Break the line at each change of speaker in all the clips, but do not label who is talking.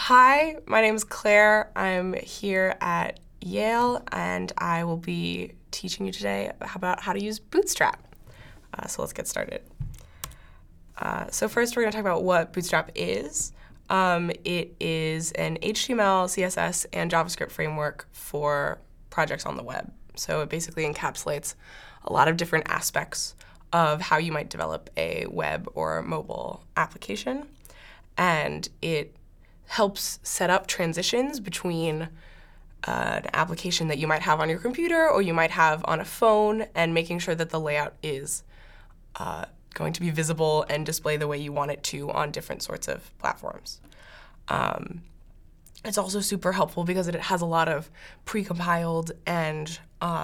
Hi, my name is Claire. I'm here at Yale, and I will be teaching you today about how to use Bootstrap. So let's get started. So first, we're going to talk about what Bootstrap is. It is an HTML, CSS, and JavaScript framework for projects on the web. So it basically encapsulates a lot of different aspects of how you might develop a web or mobile application. And it helps set up transitions between an application that you might have on your computer or you might have on a phone, and making sure that the layout is going to be visible and display the way you want it to on different sorts of platforms. It's also super helpful because it has a lot of pre-compiled and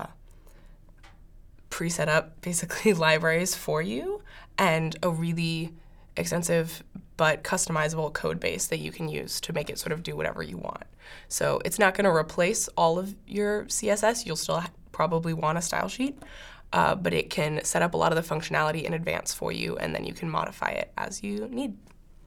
pre-set up, basically, libraries for you, and a really extensive but customizable code base that you can use to make it sort of do whatever you want. So it's not going to replace all of your CSS. You'll still probably want a style sheet, but it can set up a lot of the functionality in advance for you, and then you can modify it as you need.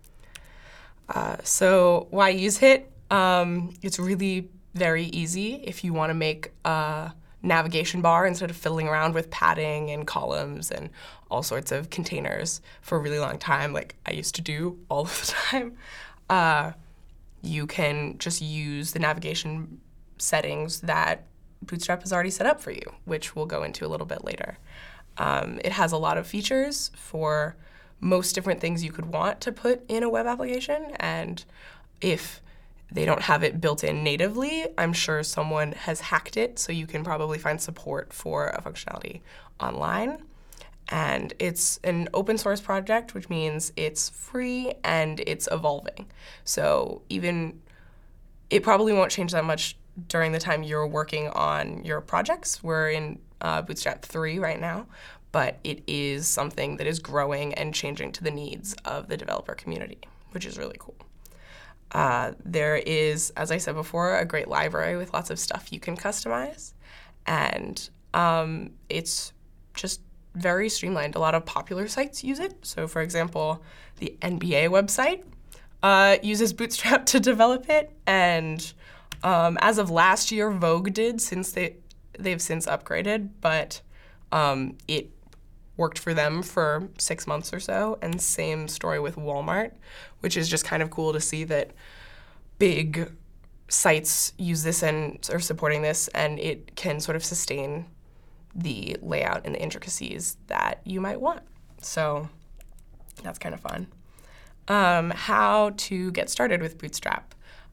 So why use it? It's really very easy if you want to make a navigation bar instead of fiddling around with padding and columns and all sorts of containers for a really long time, like I used to do all of the time. You can just use the navigation settings that Bootstrap has already set up for you, which we'll go into a little bit later. It has a lot of features for most different things you could want to put in a web application, and if they don't have it built in natively, I'm sure someone has hacked it, so you can probably find support for a functionality online. And it's an open source project, which means it's free and it's evolving. So it probably won't change that much during the time you're working on your projects. We're in Bootstrap 3 right now, but it is something that is growing and changing to the needs of the developer community, which is really cool. There is, as I said before, a great library with lots of stuff you can customize, and it's just very streamlined. A lot of popular sites use it. So, for example, the NBA website uses Bootstrap to develop it, and as of last year, Vogue did, since they've since upgraded, but it worked for them for 6 months or so, and same story with Walmart, which is just kind of cool to see that big sites use this and are supporting this, and it can sort of sustain the layout and the intricacies that you might want. So that's kind of fun. How to get started with Bootstrap.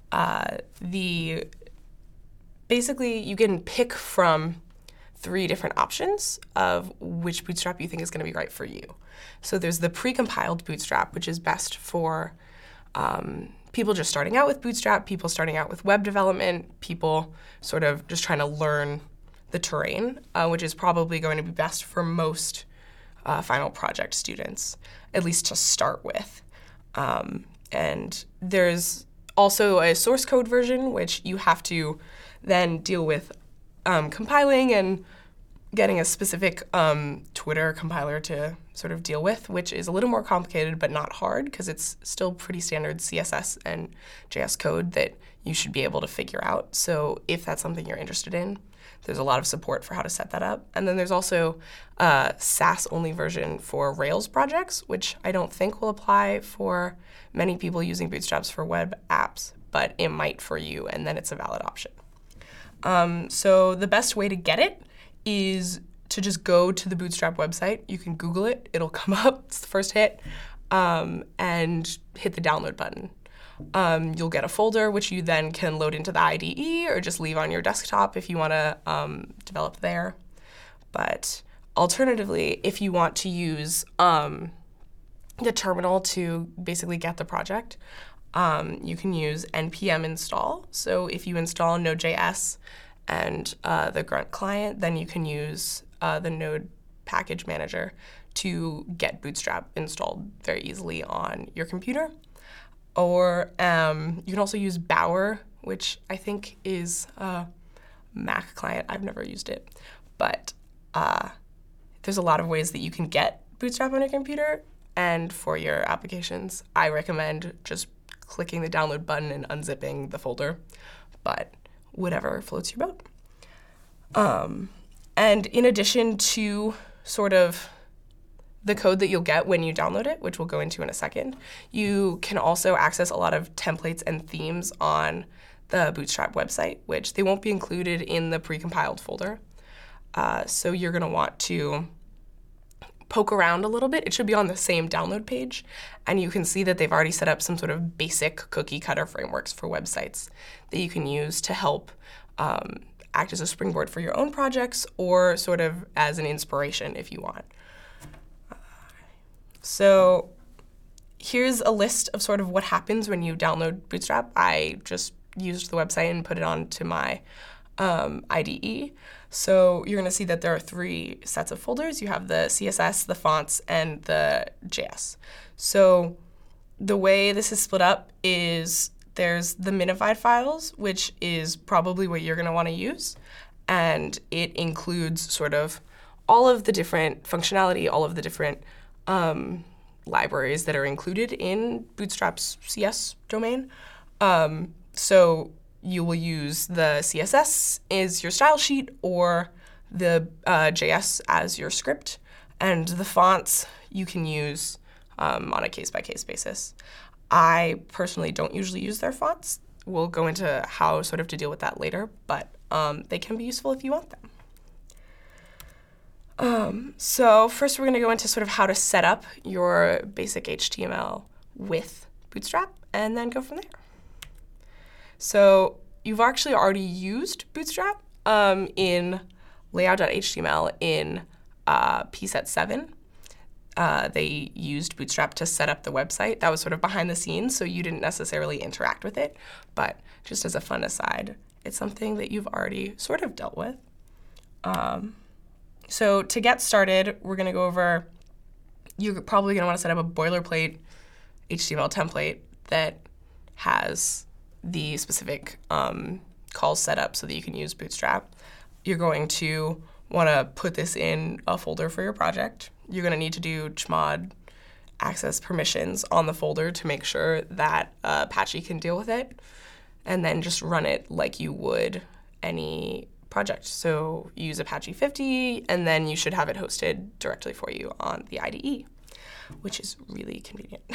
Basically, you can pick from 3 different options of which Bootstrap you think is going to be right for you. So there's the pre-compiled Bootstrap, which is best for people just starting out with Bootstrap, people starting out with web development, people sort of just trying to learn the terrain, which is probably going to be best for most final project students, at least to start with. And there's also a source code version, which you have to then deal with compiling and getting a specific Twitter compiler to sort of deal with, which is a little more complicated but not hard, because it's still pretty standard CSS and JS code that you should be able to figure out. So if that's something you're interested in, there's a lot of support for how to set that up. And then there's also a SaaS-only version for Rails projects, which I don't think will apply for many people using Bootstraps for web apps, but it might for you, and then it's a valid option. So the best way to get it is to just go to the Bootstrap website. You can Google it, it'll come up, it's the first hit, and hit the download button. You'll get a folder, which you then can load into the IDE or just leave on your desktop if you want to develop there. But alternatively, if you want to use the terminal to basically get the project, you can use npm install. So if you install Node.js and the Grunt client, then you can use the Node package manager to get Bootstrap installed very easily on your computer. Or you can also use Bower, which I think is a Mac client. I've never used it. But there's a lot of ways that you can get Bootstrap on your computer. And for your applications, I recommend just clicking the download button and unzipping the folder, but whatever floats your boat. And in addition to sort of the code that you'll get when you download it, which we'll go into in a second, you can also access a lot of templates and themes on the Bootstrap website, which they won't be included in the precompiled folder. So you're going to want to poke around a little bit. It should be on the same download page, and you can see that they've already set up some sort of basic cookie cutter frameworks for websites that you can use to help act as a springboard for your own projects or sort of as an inspiration if you want. So here's a list of sort of what happens when you download Bootstrap. I just used the website and put it onto my IDE. So you're going to see that there are 3 sets of folders. You have the CSS, the fonts, and the JS. So the way this is split up is there's the minified files, which is probably what you're going to want to use. And it includes sort of all of the different functionality, all of the different libraries that are included in Bootstrap's CS domain. So you will use the CSS as your style sheet or the JS as your script. And the fonts you can use on a case-by-case basis. I personally don't usually use their fonts. We'll go into how sort of to deal with that later, but they can be useful if you want them. So first we're going to go into sort of how to set up your basic HTML with Bootstrap and then go from there. So you've actually already used Bootstrap in layout.html in pset 7. They used Bootstrap to set up the website. That was sort of behind the scenes, so you didn't necessarily interact with it. But just as a fun aside, it's something that you've already sort of dealt with. So to get started, we're going to go over, you're probably going to want to set up a boilerplate HTML template that has the specific calls set up so that you can use Bootstrap. You're going to want to put this in a folder for your project. You're going to need to do chmod access permissions on the folder to make sure that Apache can deal with it, and then just run it like you would any project. So use Apache 50, and then you should have it hosted directly for you on the IDE, which is really convenient.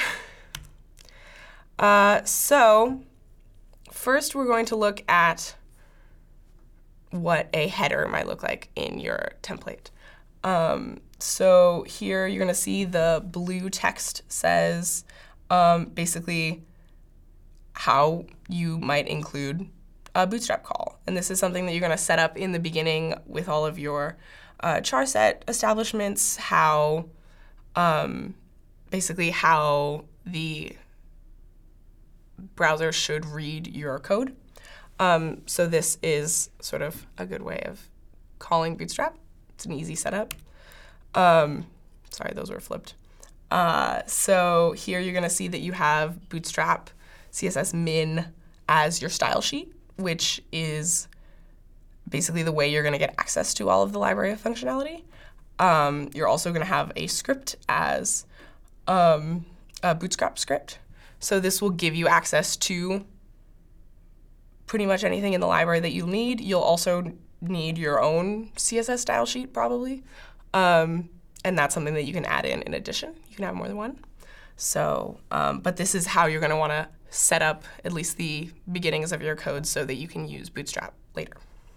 So first we're going to look at what a header might look like in your template. So here you're going to see the blue text says basically how you might include a Bootstrap call. And this is something that you're going to set up in the beginning with all of your char set establishments, how basically how the browser should read your code. So this is sort of a good way of calling Bootstrap. It's an easy setup. Sorry, those were flipped. So here you're going to see that you have Bootstrap CSS min as your style sheet, which is basically the way you're going to get access to all of the library of functionality. You're also going to have a script as a Bootstrap script. So this will give you access to pretty much anything in the library that you need. You'll also need your own CSS style sheet probably. And that's something that you can add in addition. You can have more than one. So, but this is how you're going to want to set up at least the beginnings of your code so that you can use Bootstrap later.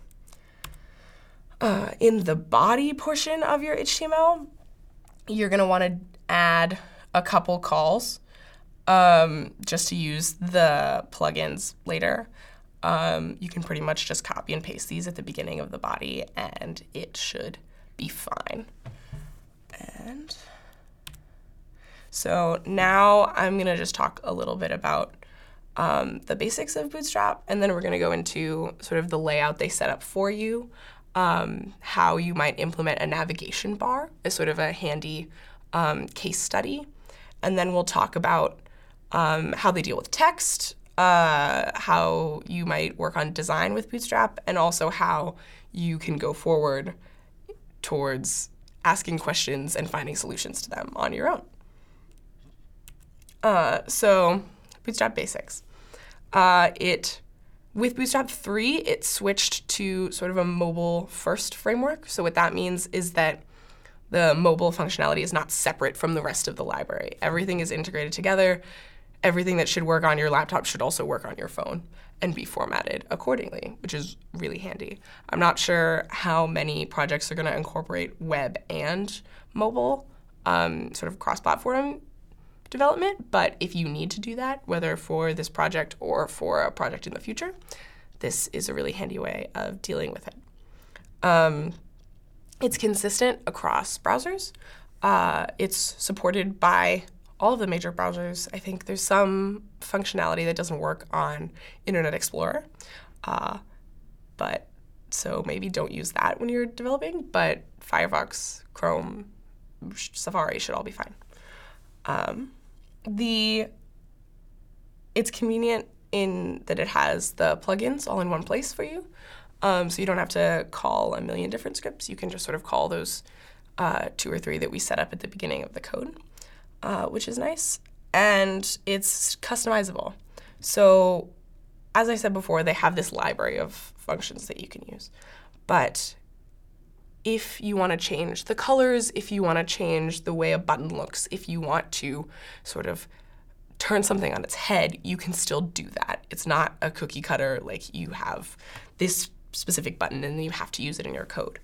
In the body portion of your HTML, you're going to want to add a couple calls just to use the plugins later. You can pretty much just copy and paste these at the beginning of the body and it should be fine. And so now I'm going to just talk a little bit about the basics of Bootstrap, and then we're going to go into sort of the layout they set up for you, how you might implement a navigation bar as sort of a handy case study, and then we'll talk about how they deal with text, how you might work on design with Bootstrap, and also how you can go forward towards asking questions and finding solutions to them on your own. So Bootstrap Basics. With Bootstrap 3, it switched to sort of a mobile-first framework. So what that means is that the mobile functionality is not separate from the rest of the library. Everything is integrated together. Everything that should work on your laptop should also work on your phone and be formatted accordingly, which is really handy. I'm not sure how many projects are going to incorporate web and mobile, sort of cross-platform development, but if you need to do that, whether for this project or for a project in the future, this is a really handy way of dealing with it. It's consistent across browsers. It's supported by all of the major browsers. I think there's some functionality that doesn't work on Internet Explorer, but so maybe don't use that when you're developing, but Firefox, Chrome, Safari should all be fine. It's convenient in that it has the plugins all in one place for you. So you don't have to call a million different scripts. You can just sort of call those 2 or 3 that we set up at the beginning of the code, which is nice. And it's customizable. So as I said before, they have this library of functions that you can use. But if you want to change the colors, if you want to change the way a button looks, if you want to sort of turn something on its head, you can still do that. It's not a cookie cutter, like you have this specific button and then you have to use it in your code.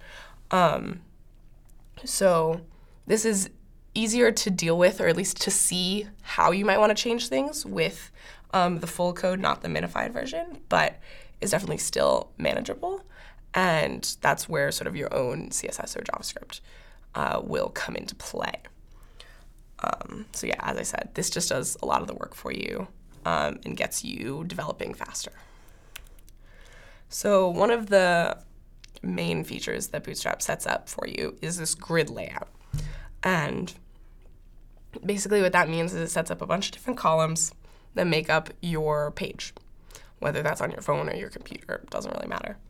So this is easier to deal with, or at least to see how you might want to change things with the full code, not the minified version, but is definitely still manageable. And that's where sort of your own CSS or JavaScript will come into play. So yeah, as I said, this just does a lot of the work for you and gets you developing faster. So one of the main features that Bootstrap sets up for you is this grid layout. And basically what that means is it sets up a bunch of different columns that make up your page, whether that's on your phone or your computer, it doesn't really matter.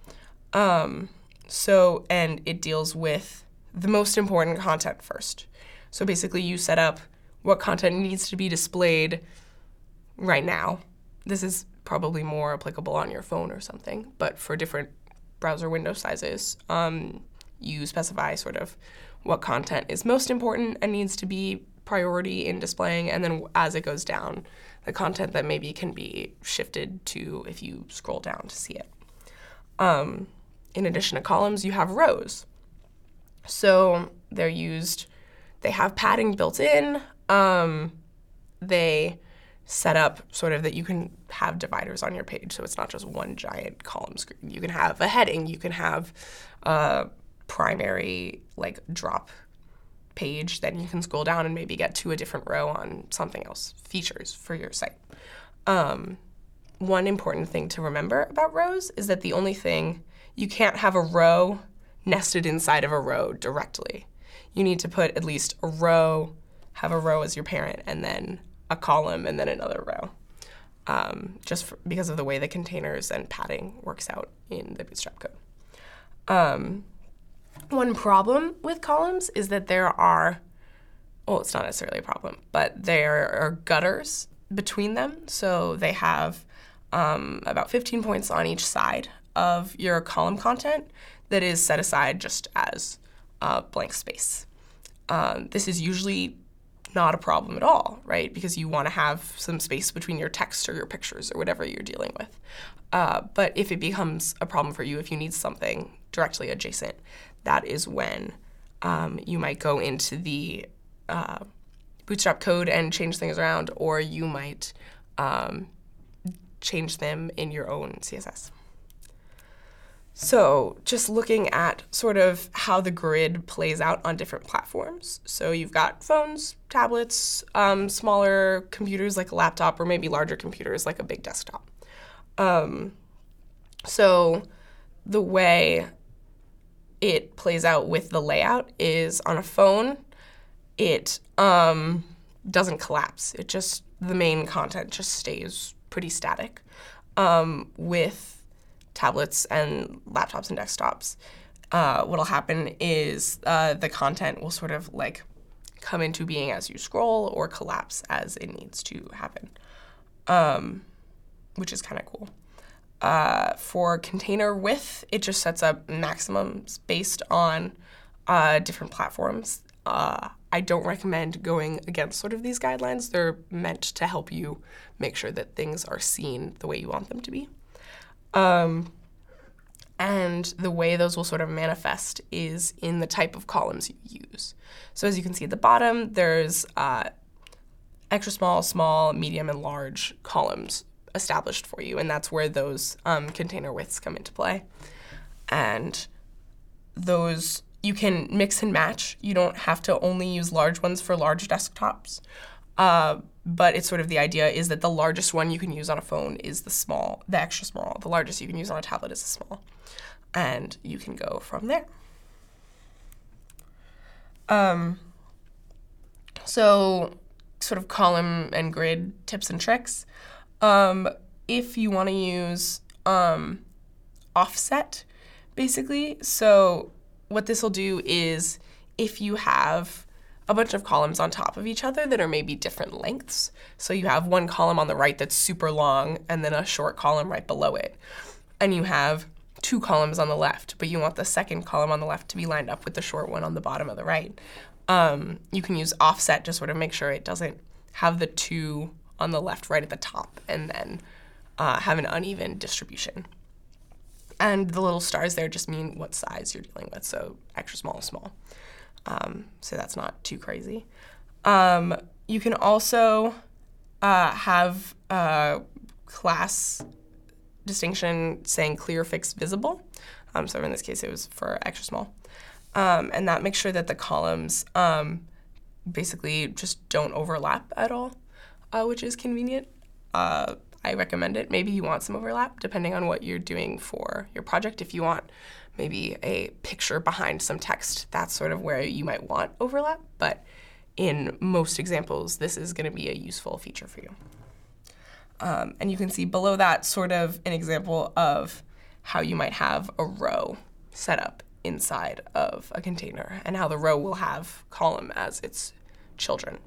And it deals with the most important content first. So basically you set up what content needs to be displayed right now. This is probably more applicable on your phone or something, but for different browser window sizes, you specify sort of what content is most important and needs to be priority in displaying, and then as it goes down, the content that maybe can be shifted to if you scroll down to see it. In addition to columns, you have rows. So they have padding built in. They set up sort of that you can have dividers on your page, so it's not just one giant column screen. You can have a heading, you can have a primary like drop page, then you can scroll down and maybe get to a different row on something else, features for your site. One important thing to remember about rows is that you can't have a row nested inside of a row directly. You need to put at least have a row as your parent, and then a column, and then another row, because of the way the containers and padding works out in the Bootstrap code. One problem with columns is that it's not necessarily a problem, but there are gutters between them. So they have about 15 points on each side of your column content that is set aside just as blank space. This is usually not a problem at all, right? Because you want to have some space between your text or your pictures or whatever you're dealing with. But if it becomes a problem for you, if you need something directly adjacent, that is when you might go into the Bootstrap code and change things around, or you might change them in your own CSS. So just looking at sort of how the grid plays out on different platforms. So you've got phones, tablets, smaller computers like a laptop, or maybe larger computers like a big desktop. So the way it plays out with the layout is on a phone, it doesn't collapse. The main content just stays pretty static. With tablets and laptops and desktops, what'll happen is the content will sort of like come into being as you scroll or collapse as it needs to happen. which is kind of cool. For container width, it just sets up maximums based on different platforms. I don't recommend going against sort of these guidelines. They're meant to help you make sure that things are seen the way you want them to be. And the way those will sort of manifest is in the type of columns you use. So as you can see at the bottom, there's extra small, small, medium, and large columns established for you, and that's where those container widths come into play. And those you can mix and match. You don't have to only use large ones for large desktops, but it's sort of the idea is that the largest one you can use on a phone is the extra small. The largest you can use on a tablet is the small, and you can go from there. So sort of column and grid tips and tricks. If you want to use offset, basically, so what this will do is if you have a bunch of columns on top of each other that are maybe different lengths, so you have one column on the right that's super long and then a short column right below it, and you have two columns on the left, but you want the second column on the left to be lined up with the short one on the bottom of the right, you can use offset to sort of make sure it doesn't have the two on the left right at the top and then have an uneven distribution. And the little stars there just mean what size you're dealing with, so extra small, small. So that's not too crazy. You can also have a class distinction saying clear, fixed, visible. So in this case, it was for extra small. And that makes sure that the columns basically just don't overlap at all, which is convenient. I recommend it. Maybe you want some overlap depending on what you're doing for your project. If you want maybe a picture behind some text, that's sort of where you might want overlap. But in most examples, this is going to be a useful feature for you. And you can see below that sort of an example of how you might have a row set up inside of a container and how the row will have column as its children.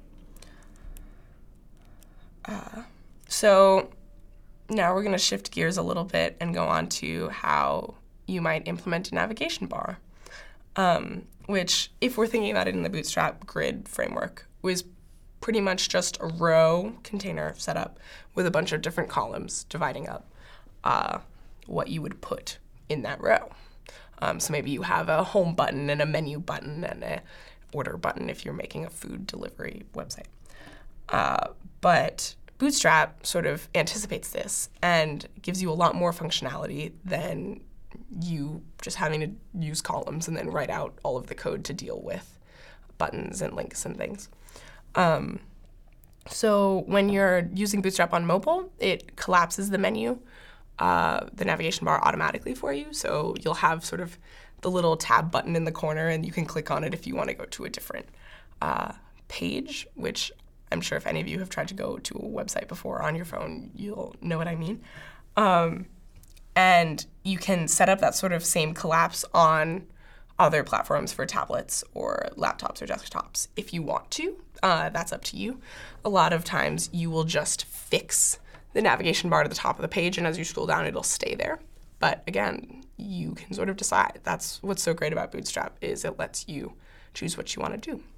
So now we're going to shift gears a little bit and go on to how you might implement a navigation bar, which, if we're thinking about it in the Bootstrap grid framework, was pretty much just a row container setup with a bunch of different columns dividing up what you would put in that row. So maybe you have a home button and a menu button and a order button if you're making a food delivery website. But Bootstrap sort of anticipates this and gives you a lot more functionality than you just having to use columns and then write out all of the code to deal with buttons and links and things. So when you're using Bootstrap on mobile, it collapses the menu, the navigation bar automatically for you. So you'll have sort of the little tab button in the corner, and you can click on it if you want to go to a different page, which I'm sure if any of you have tried to go to a website before on your phone, you'll know what I mean. And you can set up that sort of same collapse on other platforms for tablets or laptops or desktops if you want to. That's up to you. A lot of times you will just fix the navigation bar to the top of the page, and as you scroll down, it'll stay there. But again, you can sort of decide. That's what's so great about Bootstrap, is it lets you choose what you want to do.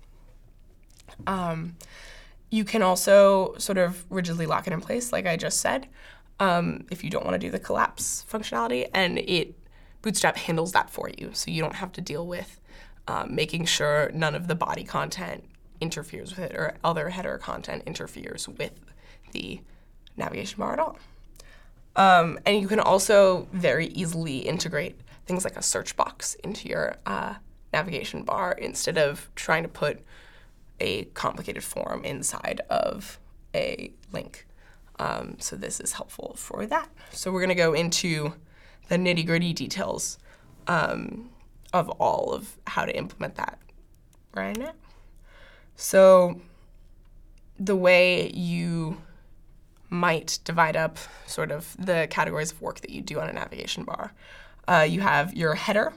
You can also sort of rigidly lock it in place, like I just said, if you don't want to do the collapse functionality, and Bootstrap handles that for you, so you don't have to deal with making sure none of the body content interferes with it or other header content interferes with the navigation bar at all. And you can also very easily integrate things like a search box into your navigation bar instead of trying to put a complicated form inside of a link. So this is helpful for that. So we're going to go into the nitty-gritty details of all of how to implement that right now. So the way you might divide up sort of the categories of work that you do on a navigation bar. You have your header,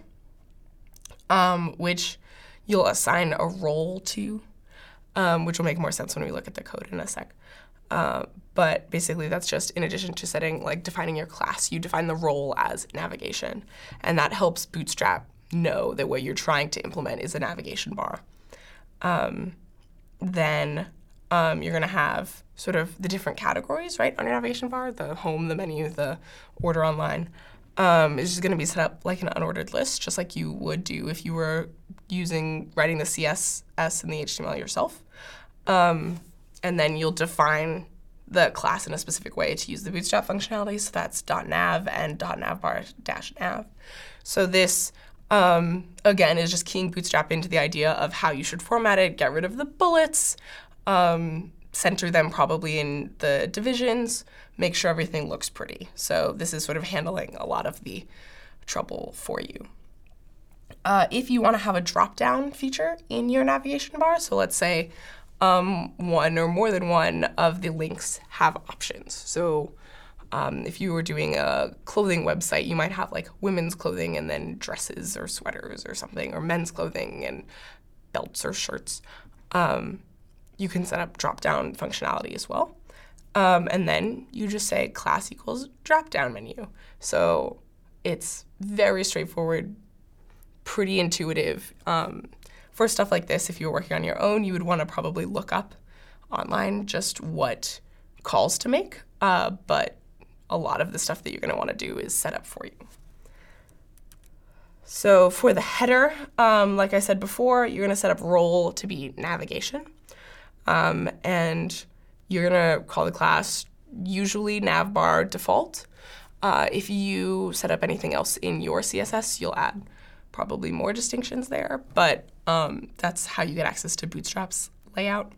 which you'll assign a role to, which will make more sense when we look at the code in a sec. But basically that's just in addition to setting, like defining your class, you define the role as navigation. And that helps Bootstrap know that what you're trying to implement is a navigation bar. Then you're gonna have sort of the different categories, right, on your navigation bar, the home, the menu, the order online. Is just gonna be set up like an unordered list, just like you would do if you were writing the CSS and the HTML yourself. And then you'll define the class in a specific way to use the Bootstrap functionality. So that's .nav and .navbar-nav. So this, again, is just keying Bootstrap into the idea of how you should format it, get rid of the bullets, center them probably in the divisions, make sure everything looks pretty. So this is sort of handling a lot of the trouble for you. If you want to have a drop-down feature in your navigation bar, so let's say one or more than one of the links have options. So if you were doing a clothing website, you might have like women's clothing and then dresses or sweaters or something, or men's clothing and belts or shirts. You can set up drop-down functionality as well. And then you just say class equals drop-down menu. So it's very straightforward, pretty intuitive. For stuff like this, if you're working on your own, you would want to probably look up online just what calls to make, but a lot of the stuff that you're going to want to do is set up for you. So for the header, like I said before, you're going to set up role to be navigation, and you're going to call the class usually navbar default. If you set up anything else in your CSS, you'll add probably more distinctions there, but that's how you get access to Bootstrap's layout.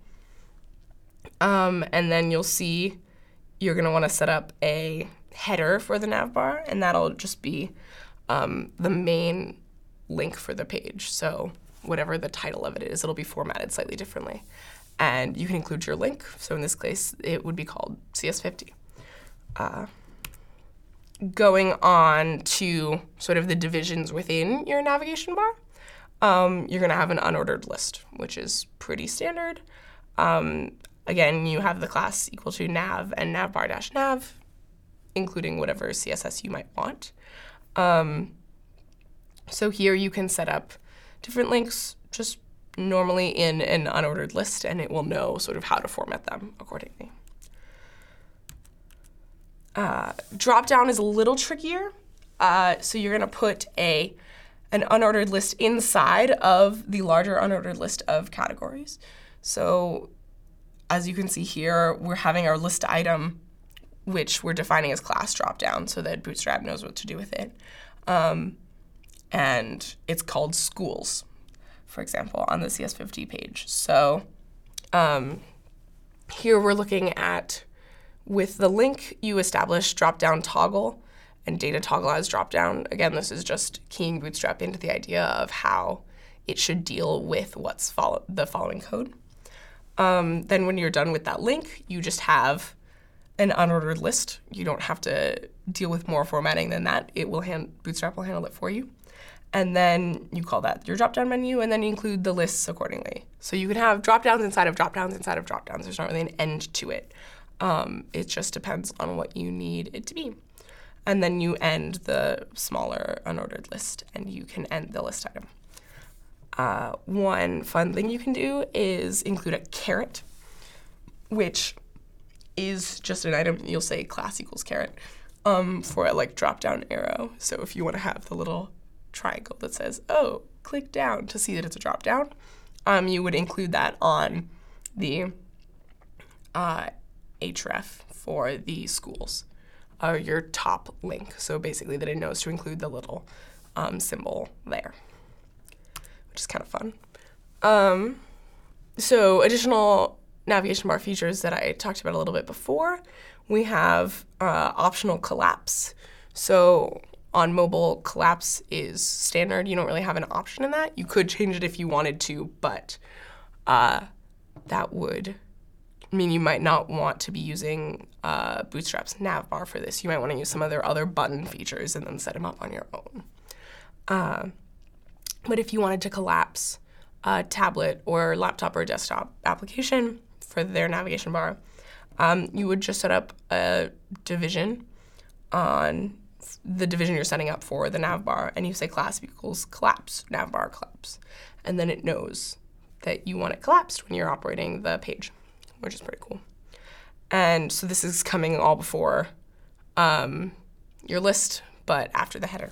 And then you'll see you're going to want to set up a header for the navbar, and that'll just be the main link for the page. So whatever the title of it is, it'll be formatted slightly differently. And you can include your link. So in this case, it would be called CS50. Going on to sort of the divisions within your navigation bar, you're going to have an unordered list, which is pretty standard. Again, you have the class equal to nav and navbar-nav, including whatever CSS you might want. So here you can set up different links just normally in an unordered list, and it will know sort of how to format them accordingly. Drop-down is a little trickier. So you're going to put an unordered list inside of the larger unordered list of categories. So as you can see here, we're having our list item, which we're defining as class drop-down so that Bootstrap knows what to do with it. And it's called schools, for example, on the CS50 page. So here we're looking at, with the link, you establish drop-down toggle and data toggle as drop-down. Again, this is just keying Bootstrap into the idea of how it should deal with what's the following code. Then when you're done with that link, you just have an unordered list. You don't have to deal with more formatting than that. Bootstrap will handle it for you. And then you call that your drop-down menu, and then you include the lists accordingly. So you can have drop-downs inside of drop-downs inside of drop-downs. There's not really an end to it. It just depends on what you need it to be. And then you end the smaller unordered list, and you can end the list item. One fun thing you can do is include a caret, which is just an item. You'll say class equals caret for a drop-down arrow. So if you want to have the little triangle that says, oh, click down to see that it's a drop-down, you would include that on the href for the schools, or your top link. So basically that it knows to include the little symbol there, which is kind of fun. So additional navigation bar features that I talked about a little bit before, we have optional collapse. So on mobile, collapse is standard. You don't really have an option in that. You could change it if you wanted to, but that would mean you might not want to be using Bootstrap's navbar for this. You might want to use some of their other button features and then set them up on your own. But if you wanted to collapse a tablet or laptop or desktop application for their navigation bar, you would just set up a division on the division you're setting up for the navbar, and you say class equals collapse, navbar collapse. And then it knows that you want it collapsed when you're operating the page, which is pretty cool. And so this is coming all before your list, but after the header.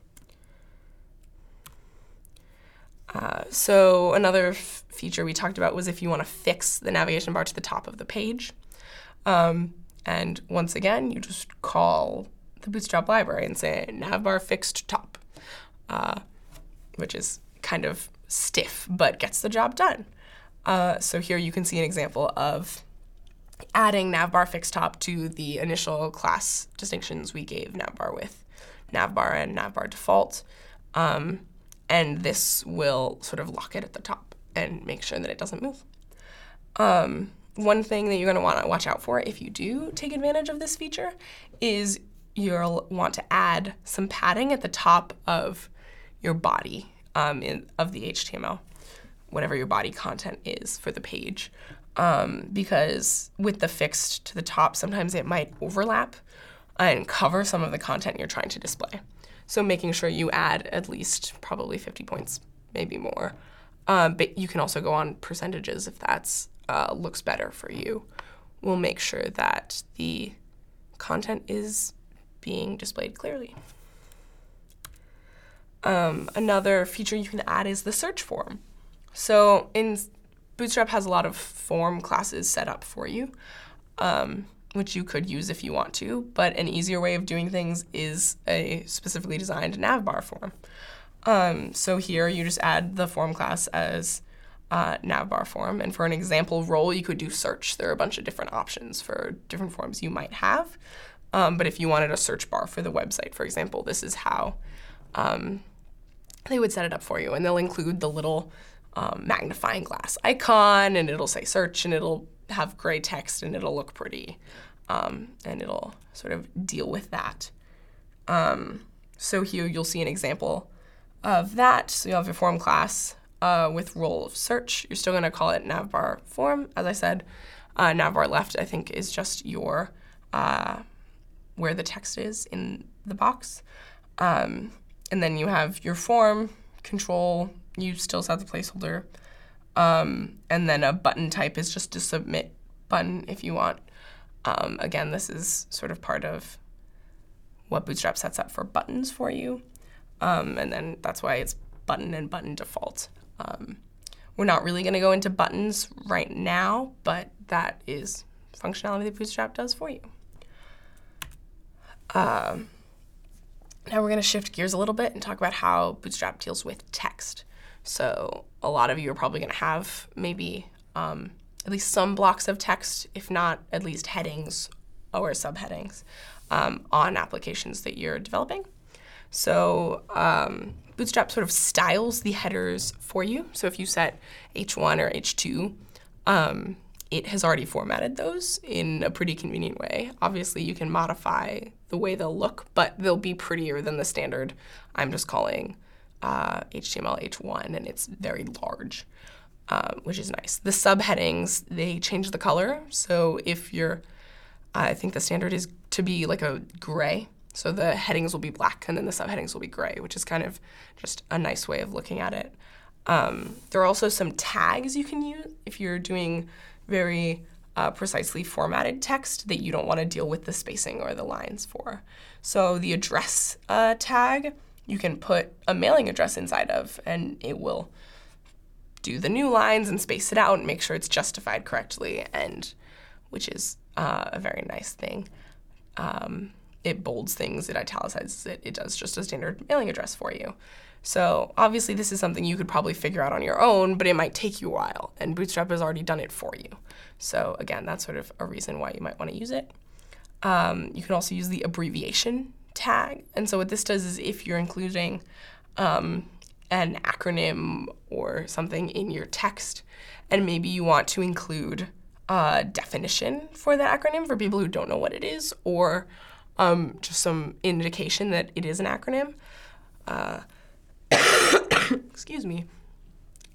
So another feature we talked about was if you want to fix the navigation bar to the top of the page. And once again, you just call the Bootstrap library and say navbar fixed top, which is kind of stiff, but gets the job done. So here you can see an example of adding navbar fixed top to the initial class distinctions we gave navbar with navbar and navbar default. And this will sort of lock it at the top and make sure that it doesn't move. One thing that you're going to want to watch out for if you do take advantage of this feature is you'll want to add some padding at the top of your body of the HTML, whatever your body content is for the page. Because with the fixed to the top, sometimes it might overlap and cover some of the content you're trying to display. So making sure you add at least probably 50 points, maybe more. But you can also go on percentages if that's looks better for you. We'll make sure that the content is being displayed clearly. Another feature you can add is the search form. So Bootstrap has a lot of form classes set up for you, which you could use if you want to, but an easier way of doing things is a specifically designed navbar form. So here you just add the form class as navbar form, and for an example role you could do search. There are a bunch of different options for different forms you might have, but if you wanted a search bar for the website, for example, this is how they would set it up for you, and they'll include the little magnifying glass icon, and it'll say search, and it'll have gray text, and it'll look pretty, and it'll sort of deal with that. So here you'll see an example of that. So you'll have your form class with role of search. You're still going to call it navbar form. As I said, navbar left, I think, is just your where the text is in the box. And then you have your form control. You still set the placeholder. And then a button type is just a submit button if you want. Again, this is sort of part of what Bootstrap sets up for buttons for you. And then that's why it's button and button default. We're not really going to go into buttons right now, but that is functionality that Bootstrap does for you. Now we're going to shift gears a little bit and talk about how Bootstrap deals with text. So a lot of you are probably going to have maybe at least some blocks of text, if not at least headings or subheadings on applications that you're developing. So Bootstrap sort of styles the headers for you. So if you set H1 or H2, it has already formatted those in a pretty convenient way. Obviously, you can modify the way they'll look, but they'll be prettier than the standard I'm just calling HTML H1, and it's very large, which is nice. The subheadings, they change the color. So if you're, I think the standard is to be like a gray. So the headings will be black and then the subheadings will be gray, which is kind of just a nice way of looking at it. There are also some tags you can use if you're doing very precisely formatted text that you don't want to deal with the spacing or the lines for. So the address tag, you can put a mailing address inside of, and it will do the new lines and space it out and make sure it's justified correctly, and which is a very nice thing. It bolds things, it italicizes it, it does just a standard mailing address for you. So obviously this is something you could probably figure out on your own, but it might take you a while, and Bootstrap has already done it for you. So again, that's sort of a reason why you might want to use it. You can also use the abbreviation tag, and so what this does is if you're including an acronym or something in your text, and maybe you want to include a definition for that acronym for people who don't know what it is, or just some indication that it is an acronym. Excuse me.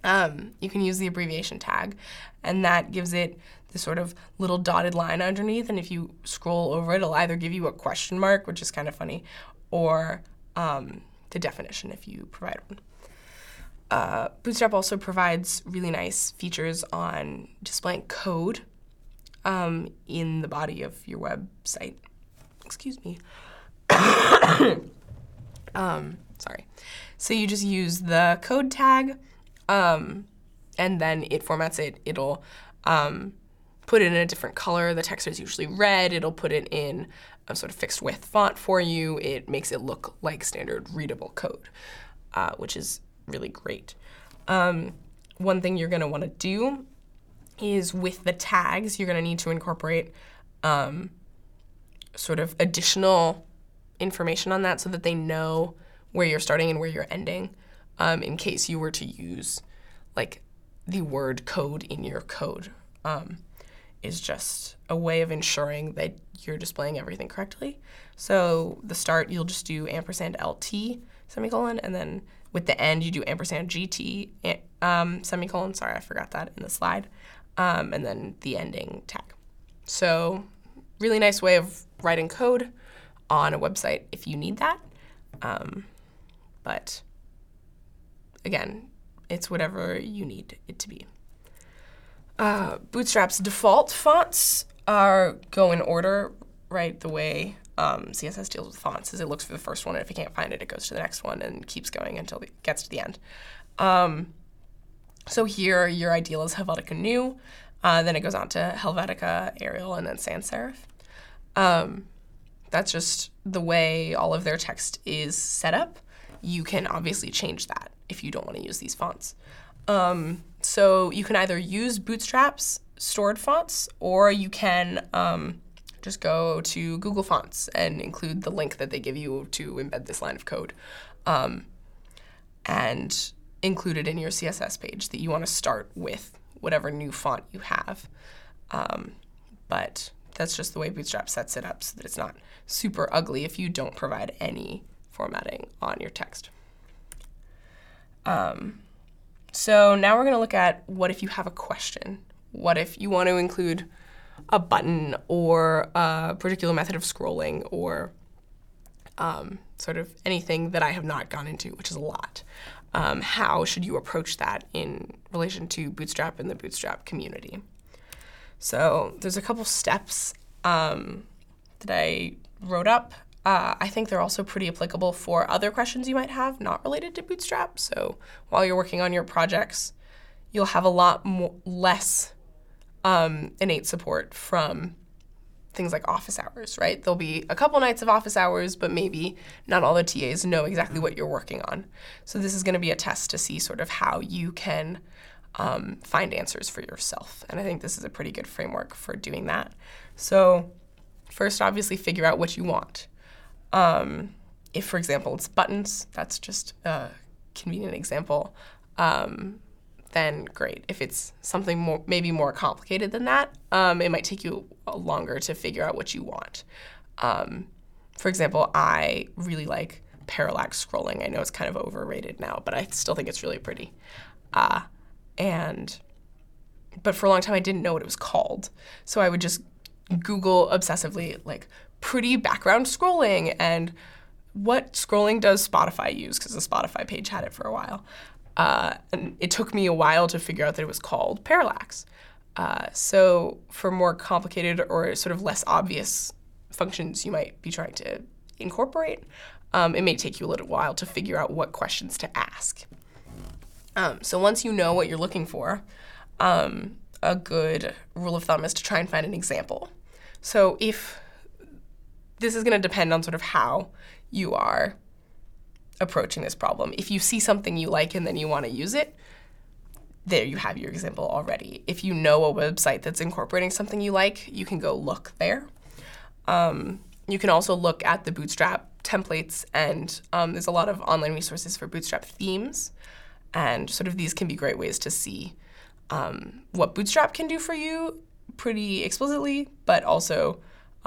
You can use the abbreviation tag, and that gives it this sort of little dotted line underneath, and if you scroll over it, it'll either give you a question mark, which is kind of funny, or the definition if you provide one. Bootstrap also provides really nice features on displaying code in the body of your website. Excuse me. Sorry. So you just use the code tag, and then it formats it. It'll put it in a different color. The text is usually red. It'll put it in a sort of fixed width font for you. It makes it look like standard readable code, which is really great. One thing you're going to want to do is with the tags, you're going to need to incorporate sort of additional information on that so that they know where you're starting and where you're ending, in case you were to use like the word code in your code. Is just a way of ensuring that you're displaying everything correctly. So the start, you'll just do &LT, semicolon, and then with the end, you do &GT, semicolon. Sorry, I forgot that in the slide. And then the ending tag. So really nice way of writing code on a website if you need that. But again, it's whatever you need it to be. Bootstrap's default fonts go in order, right? The way CSS deals with fonts is it looks for the first one, and if it can't find it, it goes to the next one and keeps going until it gets to the end. So here, your ideal is Helvetica New. Then it goes on to Helvetica, Arial, and then Sans Serif. That's just the way all of their text is set up. You can obviously change that if you don't want to use these fonts. So you can either use Bootstrap's stored fonts, or you can just go to Google Fonts and include the link that they give you to embed this line of code, and include it in your CSS page that you want to start with whatever new font you have. But that's just the way Bootstrap sets it up so that it's not super ugly if you don't provide any formatting on your text. So now we're going to look at what if you have a question. What if you want to include a button or a particular method of scrolling or sort of anything that I have not gone into, which is a lot. How should you approach that in relation to Bootstrap and the Bootstrap community? So there's a couple steps that I wrote up. I think they're also pretty applicable for other questions you might have not related to Bootstrap. So while you're working on your projects, you'll have a lot less innate support from things like office hours, right? There'll be a couple nights of office hours, but maybe not all the TAs know exactly what you're working on. So this is going to be a test to see sort of how you can find answers for yourself. And I think this is a pretty good framework for doing that. So first, obviously, figure out what you want. If, for example, it's buttons, that's just a convenient example, then great. If it's something maybe more complicated than that, it might take you longer to figure out what you want. For example, I really like parallax scrolling. I know it's kind of overrated now, but I still think it's really pretty. But for a long time, I didn't know what it was called. So I would just Google obsessively, like, pretty background scrolling and what scrolling does Spotify use, because the Spotify page had it for a while. And it took me a while to figure out that it was called parallax. So for more complicated or sort of less obvious functions you might be trying to incorporate, it may take you a little while to figure out what questions to ask. So once you know what you're looking for, a good rule of thumb is to try and find an example. So if this is going to depend on sort of how you are approaching this problem. If you see something you like and then you want to use it, there you have your example already. If you know a website that's incorporating something you like, you can go look there. You can also look at the Bootstrap templates, and there's a lot of online resources for Bootstrap themes, and sort of these can be great ways to see what Bootstrap can do for you pretty explicitly, but also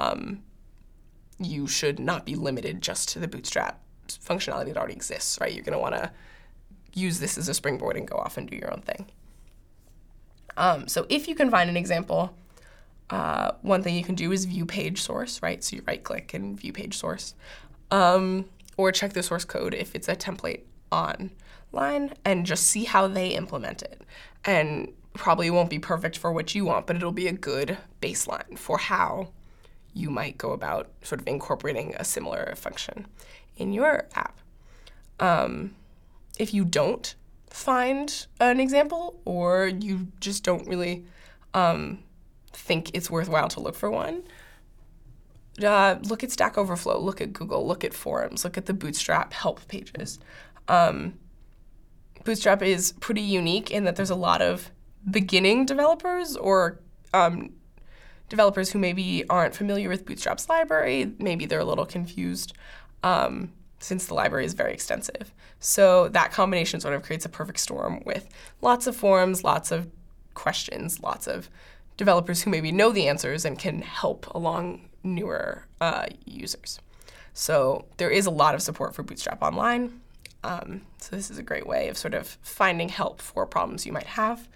you should not be limited just to the Bootstrap functionality that already exists, right? You're going to want to use this as a springboard and go off and do your own thing. So if you can find an example, one thing you can do is view page source, right? So you right-click and view page source, or check the source code if it's a template online and just see how they implement it. And probably won't be perfect for what you want, but it'll be a good baseline for how you might go about sort of incorporating a similar function in your app. If you don't find an example, or you just don't really think it's worthwhile to look for one, look at Stack Overflow, look at Google, look at forums, look at the Bootstrap help pages. Bootstrap is pretty unique in that there's a lot of beginning developers or developers who maybe aren't familiar with Bootstrap's library. Maybe they're a little confused since the library is very extensive. So that combination sort of creates a perfect storm with lots of forums, lots of questions, lots of developers who maybe know the answers and can help along newer users. So there is a lot of support for Bootstrap online. So this is a great way of sort of finding help for problems you might have.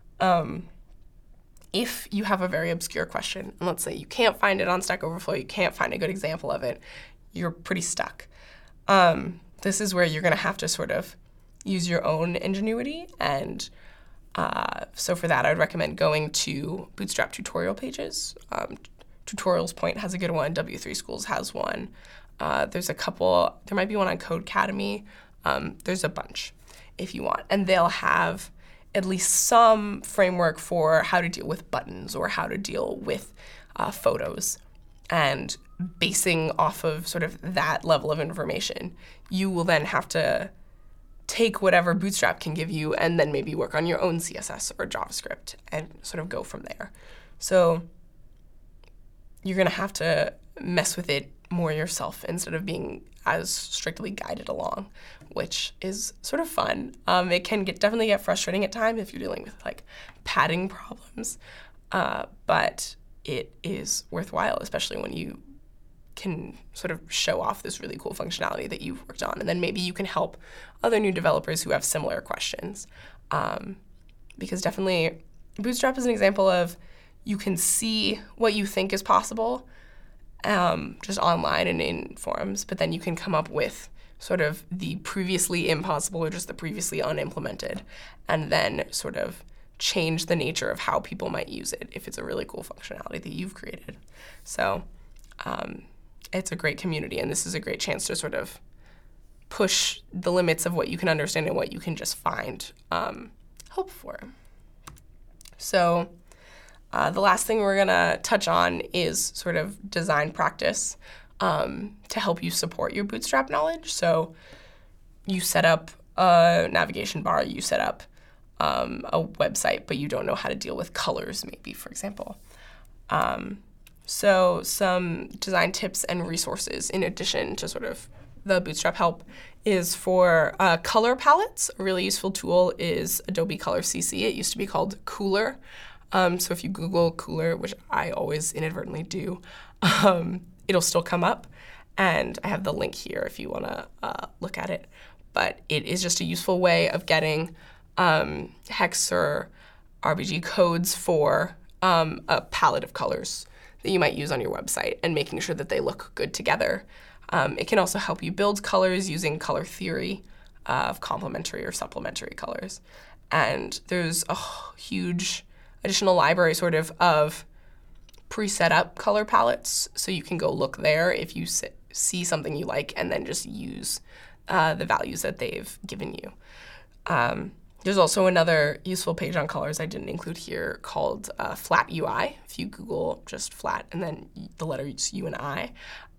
If you have a very obscure question, and let's say you can't find it on Stack Overflow, you can't find a good example of it, you're pretty stuck. This is where you're going to have to sort of use your own ingenuity. And so for that, I would recommend going to Bootstrap tutorial pages. Tutorials Point has a good one. W3 Schools has one. There's a couple. There might be one on Codecademy. There's a bunch if you want. And they'll have at least some framework for how to deal with buttons or how to deal with photos. And basing off of sort of that level of information, you will then have to take whatever Bootstrap can give you and then maybe work on your own CSS or JavaScript and sort of go from there. So you're going to have to mess with it more yourself instead of being as strictly guided along, which is sort of fun. It can definitely get frustrating at times if you're dealing with like padding problems, but it is worthwhile, especially when you can sort of show off this really cool functionality that you've worked on. And then maybe you can help other new developers who have similar questions. Because definitely Bootstrap is an example of you can see what you think is possible just online and in forums, but then you can come up with sort of the previously impossible or just the previously unimplemented, and then sort of change the nature of how people might use it if it's a really cool functionality that you've created. So it's a great community, and this is a great chance to sort of push the limits of what you can understand and what you can just find help for. So the last thing we're gonna touch on is sort of design practice to help you support your Bootstrap knowledge. So you set up a navigation bar, you set up a website, but you don't know how to deal with colors, maybe, for example. So some design tips and resources in addition to sort of the Bootstrap help is for color palettes. A really useful tool is Adobe Color CC. It used to be called Cooler. So if you Google Cooler, which I always inadvertently do, it'll still come up. And I have the link here if you want to look at it. But it is just a useful way of getting hex or RBG codes for a palette of colors that you might use on your website and making sure that they look good together. It can also help you build colors using color theory of complementary or supplementary colors. And there's a huge additional library sort of pre-set up color palettes, so you can go look there if you see something you like and then just use the values that they've given you. There's also another useful page on colors I didn't include here called Flat UI. If you Google just flat and then the letters U and I,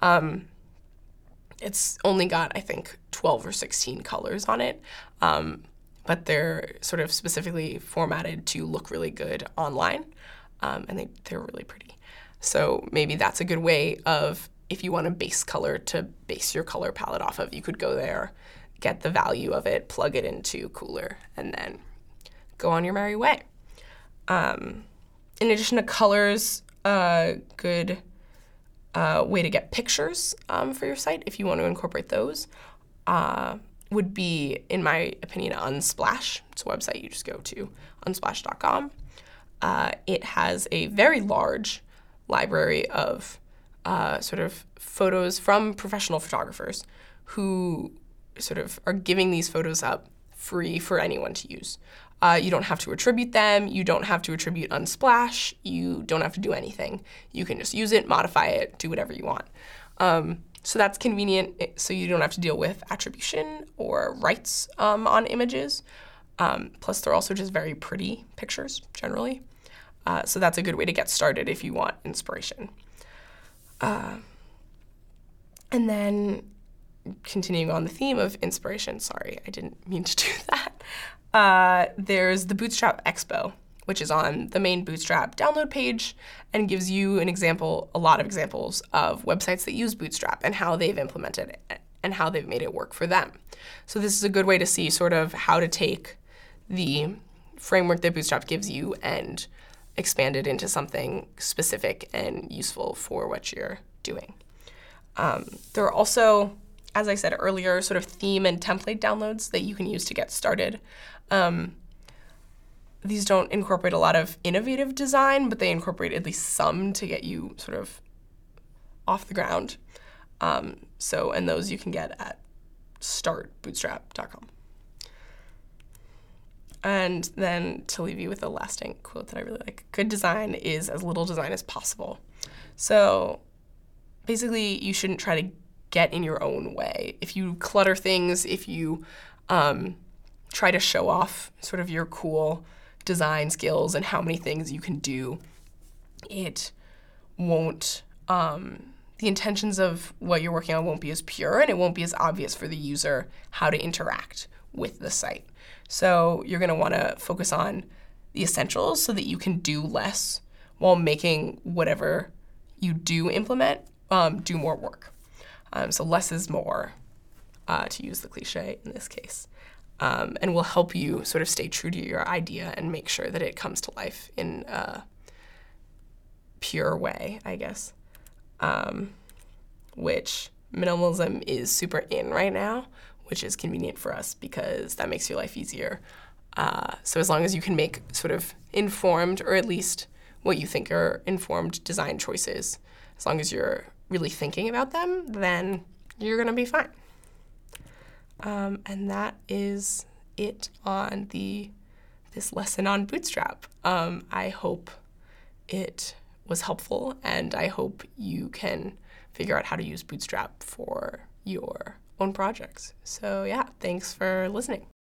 it's only got, I think, 12 or 16 colors on it, but they're sort of specifically formatted to look really good online, and they're really pretty. So maybe that's a good way of, if you want a base color to base your color palette off of, you could go there, get the value of it, plug it into Cooler, and then go on your merry way. In addition to colors, a good way to get pictures for your site, if you want to incorporate those, would be, in my opinion, Unsplash. It's a website you just go to, unsplash.com. It has a very large library of sort of photos from professional photographers who sort of are giving these photos up free for anyone to use. You don't have to attribute them. You don't have to attribute Unsplash. You don't have to do anything. You can just use it, modify it, do whatever you want. So that's convenient, so you don't have to deal with attribution or rights on images. Plus, they're also just very pretty pictures, generally. So that's a good way to get started if you want inspiration. And then continuing on the theme of inspiration, sorry, I didn't mean to do that. There's the Bootstrap Expo, which is on the main Bootstrap download page and gives you a lot of examples of websites that use Bootstrap and how they've implemented it and how they've made it work for them. So this is a good way to see sort of how to take the framework that Bootstrap gives you and expand it into something specific and useful for what you're doing. There are also, as I said earlier, sort of theme and template downloads that you can use to get started. These don't incorporate a lot of innovative design, but they incorporate at least some to get you sort of off the ground. And those you can get at startbootstrap.com. And then to leave you with a lasting quote that I really like, good design is as little design as possible. So basically, you shouldn't try to get in your own way. If you clutter things, if you try to show off sort of your cool design skills and how many things you can do, it won't, the intentions of what you're working on won't be as pure, and it won't be as obvious for the user how to interact with the site. So you're going to want to focus on the essentials so that you can do less while making whatever you do implement do more work. So less is more, to use the cliche in this case, and will help you sort of stay true to your idea and make sure that it comes to life in a pure way, I guess, which minimalism is super in right now, which is convenient for us because that makes your life easier. So as long as you can make sort of informed, or at least what you think are informed design choices, as long as you're really thinking about them, then you're going to be fine. And that is it on this lesson on Bootstrap. I hope it was helpful, and I hope you can figure out how to use Bootstrap for your own projects. So yeah, thanks for listening.